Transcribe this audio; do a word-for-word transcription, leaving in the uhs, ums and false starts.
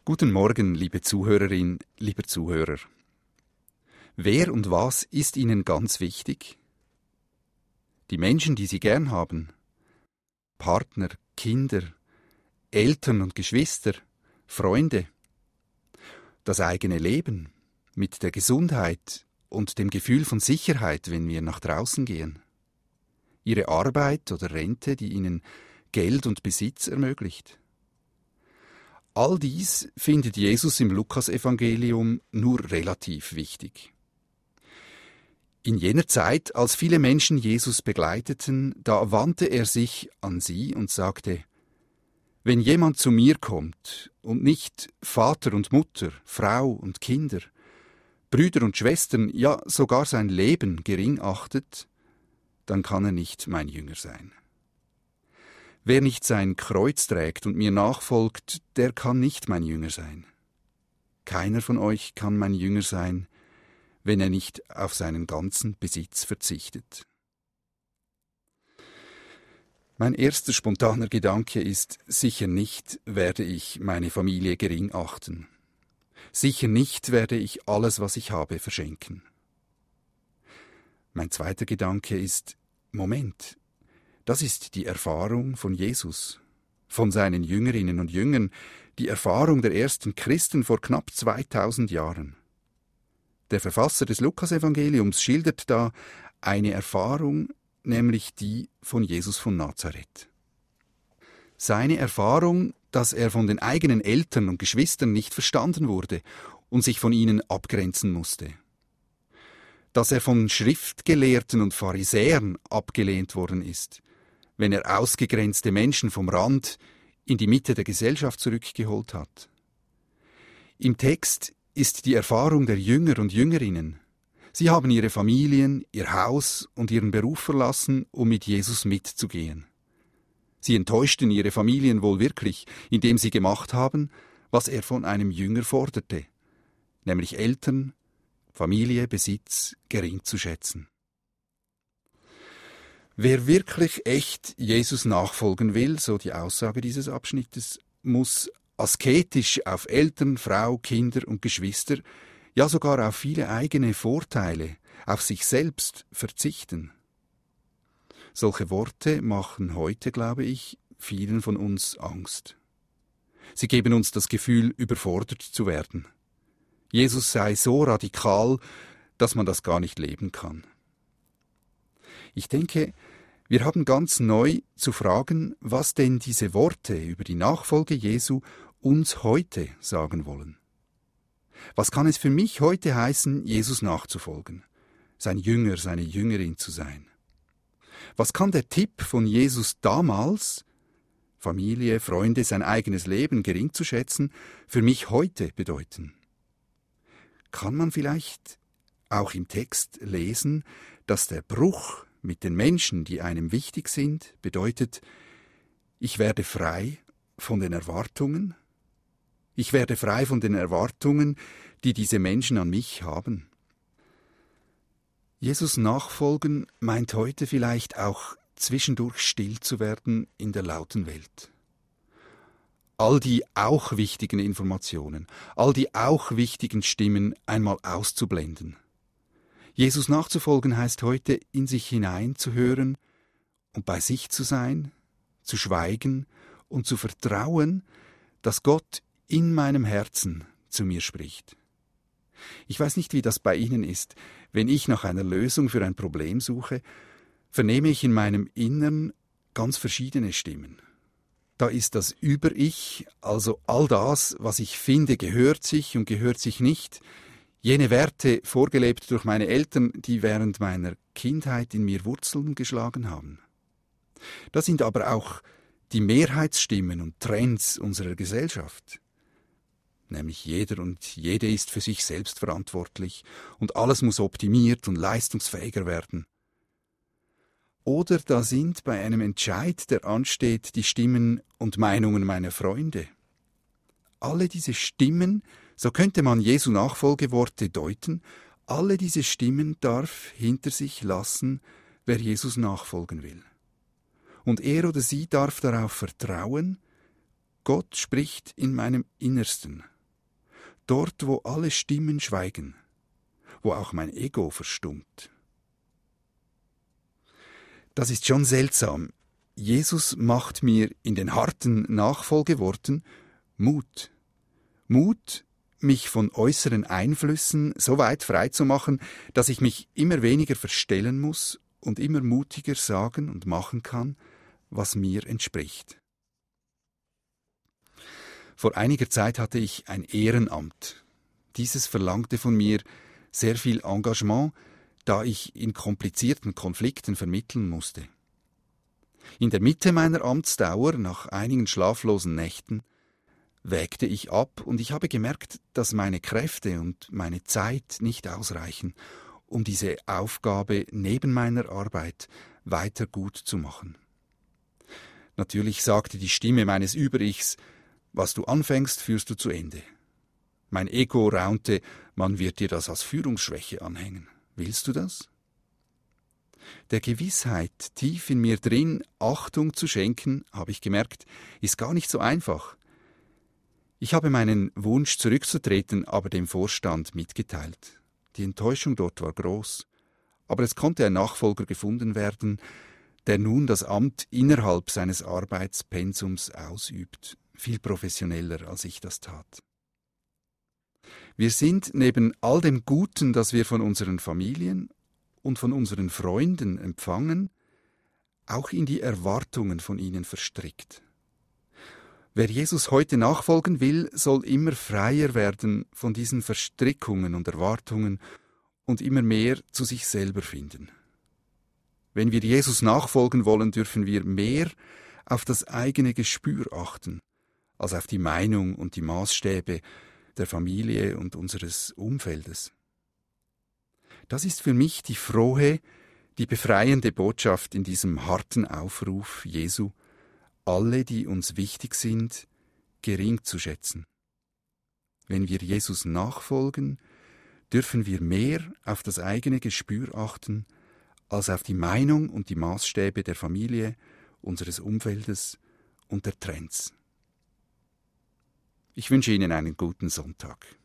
Guten Morgen, liebe Zuhörerin, lieber Zuhörer. Wer und was ist Ihnen ganz wichtig? Die Menschen, die Sie gern haben, Partner, Kinder, Eltern und Geschwister, Freunde, das eigene Leben mit der Gesundheit und dem Gefühl von Sicherheit, wenn wir nach draußen gehen, Ihre Arbeit oder Rente, die Ihnen Geld und Besitz ermöglicht. All dies findet Jesus im Lukasevangelium nur relativ wichtig. In jener Zeit, als viele Menschen Jesus begleiteten, da wandte er sich an sie und sagte: Wenn jemand zu mir kommt und nicht Vater und Mutter, Frau und Kinder, Brüder und Schwestern, ja sogar sein Leben gering achtet, dann kann er nicht mein Jünger sein. Wer nicht sein Kreuz trägt und mir nachfolgt, der kann nicht mein Jünger sein. Keiner von euch kann mein Jünger sein, wenn er nicht auf seinen ganzen Besitz verzichtet. Mein erster spontaner Gedanke ist, sicher nicht werde ich meine Familie gering achten. Sicher nicht werde ich alles, was ich habe, verschenken. Mein zweiter Gedanke ist, Moment, das ist die Erfahrung von Jesus, von seinen Jüngerinnen und Jüngern, die Erfahrung der ersten Christen vor knapp zweitausend Jahren. Der Verfasser des Lukasevangeliums schildert da eine Erfahrung, nämlich die von Jesus von Nazareth. Seine Erfahrung, dass er von den eigenen Eltern und Geschwistern nicht verstanden wurde und sich von ihnen abgrenzen musste. Dass er von Schriftgelehrten und Pharisäern abgelehnt worden ist, wenn er ausgegrenzte Menschen vom Rand in die Mitte der Gesellschaft zurückgeholt hat. Im Text ist die Erfahrung der Jünger und Jüngerinnen. Sie haben ihre Familien, ihr Haus und ihren Beruf verlassen, um mit Jesus mitzugehen. Sie enttäuschten ihre Familien wohl wirklich, indem sie gemacht haben, was er von einem Jünger forderte, nämlich Eltern, Familie, Besitz gering zu schätzen. Wer wirklich echt Jesus nachfolgen will, so die Aussage dieses Abschnittes, muss asketisch auf Eltern, Frau, Kinder und Geschwister, ja sogar auf viele eigene Vorteile, auf sich selbst verzichten. Solche Worte machen heute, glaube ich, vielen von uns Angst. Sie geben uns das Gefühl, überfordert zu werden. Jesus sei so radikal, dass man das gar nicht leben kann. Ich denke, wir haben ganz neu zu fragen, was denn diese Worte über die Nachfolge Jesu uns heute sagen wollen. Was kann es für mich heute heißen, Jesus nachzufolgen, sein Jünger, seine Jüngerin zu sein? Was kann der Tipp von Jesus damals, Familie, Freunde, sein eigenes Leben gering zu schätzen, für mich heute bedeuten? Kann man vielleicht auch im Text lesen, dass der Bruch mit den Menschen, die einem wichtig sind, bedeutet, ich werde frei von den Erwartungen, ich werde frei von den Erwartungen, die diese Menschen an mich haben. Jesus nachfolgen meint heute vielleicht auch zwischendurch still zu werden in der lauten Welt. All die auch wichtigen Informationen, all die auch wichtigen Stimmen einmal auszublenden. Jesus nachzufolgen heißt heute, in sich hineinzuhören und bei sich zu sein, zu schweigen und zu vertrauen, dass Gott in meinem Herzen zu mir spricht. Ich weiß nicht, wie das bei Ihnen ist. Wenn ich nach einer Lösung für ein Problem suche, vernehme ich in meinem Innern ganz verschiedene Stimmen. Da ist das Über-Ich, also all das, was ich finde, gehört sich und gehört sich nicht, jene Werte, vorgelebt durch meine Eltern, die während meiner Kindheit in mir Wurzeln geschlagen haben. Da sind aber auch die Mehrheitsstimmen und Trends unserer Gesellschaft. Nämlich jeder und jede ist für sich selbst verantwortlich und alles muss optimiert und leistungsfähiger werden. Oder da sind bei einem Entscheid, der ansteht, die Stimmen und Meinungen meiner Freunde. Alle diese Stimmen, so könnte man Jesu Nachfolgeworte deuten, alle diese Stimmen darf hinter sich lassen, wer Jesus nachfolgen will. Und er oder sie darf darauf vertrauen, Gott spricht in meinem Innersten. dort, wo alle Stimmen schweigen, wo auch mein Ego verstummt. Das ist schon seltsam. Jesus macht mir in den harten Nachfolgeworten Mut. Mut, mich von äußeren Einflüssen so weit frei zu machen, dass ich mich immer weniger verstellen muss und immer mutiger sagen und machen kann, was mir entspricht. Vor einiger Zeit hatte ich ein Ehrenamt. Dieses verlangte von mir sehr viel Engagement, da ich in komplizierten Konflikten vermitteln musste. In der Mitte meiner Amtsdauer, nach einigen schlaflosen Nächten, wägte ich ab und ich habe gemerkt, dass meine Kräfte und meine Zeit nicht ausreichen, um diese Aufgabe neben meiner Arbeit weiter gut zu machen. Natürlich sagte die Stimme meines Über-Ichs, was du anfängst, führst du zu Ende. Mein Ego raunte, man wird dir das als Führungsschwäche anhängen. Willst du das? Der Gewissheit, tief in mir drin Achtung zu schenken, habe ich gemerkt, ist gar nicht so einfach. Ich habe meinen Wunsch zurückzutreten aber dem Vorstand mitgeteilt. Die Enttäuschung dort war groß, aber es konnte ein Nachfolger gefunden werden, der nun das Amt innerhalb seines Arbeitspensums ausübt, viel professioneller als ich das tat. Wir sind neben all dem Guten, das wir von unseren Familien und von unseren Freunden empfangen, auch in die Erwartungen von ihnen verstrickt. Wer Jesus heute nachfolgen will, soll immer freier werden von diesen Verstrickungen und Erwartungen und immer mehr zu sich selber finden. Wenn wir Jesus nachfolgen wollen, dürfen wir mehr auf das eigene Gespür achten, als auf die Meinung und die Maßstäbe der Familie und unseres Umfeldes. Das ist für mich die frohe, die befreiende Botschaft in diesem harten Aufruf Jesu, alle, die uns wichtig sind, gering zu schätzen. Wenn wir Jesus nachfolgen, dürfen wir mehr auf das eigene Gespür achten, als auf die Meinung und die Maßstäbe der Familie, unseres Umfeldes und der Trends. Ich wünsche Ihnen einen guten Sonntag.